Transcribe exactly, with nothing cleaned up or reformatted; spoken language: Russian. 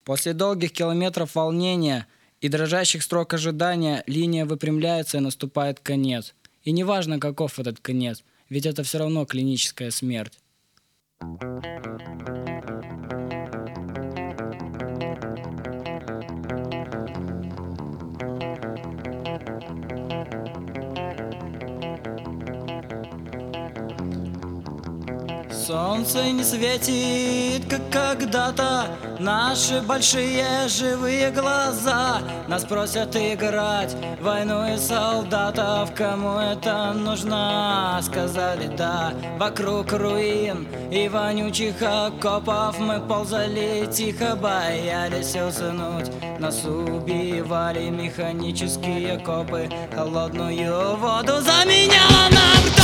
После долгих километров волнения и дрожащих строк ожидания линия выпрямляется и наступает конец. И неважно, каков этот конец, ведь это все равно клиническая смерть. Солнце не светит, как когда-то. Наши большие живые глаза нас просят играть в войну и солдатов. Кому это нужно? Сказали да. Вокруг руин и вонючих окопов мы ползали тихо, боялись уснуть. Нас убивали механические копы. Холодную воду заменяла нам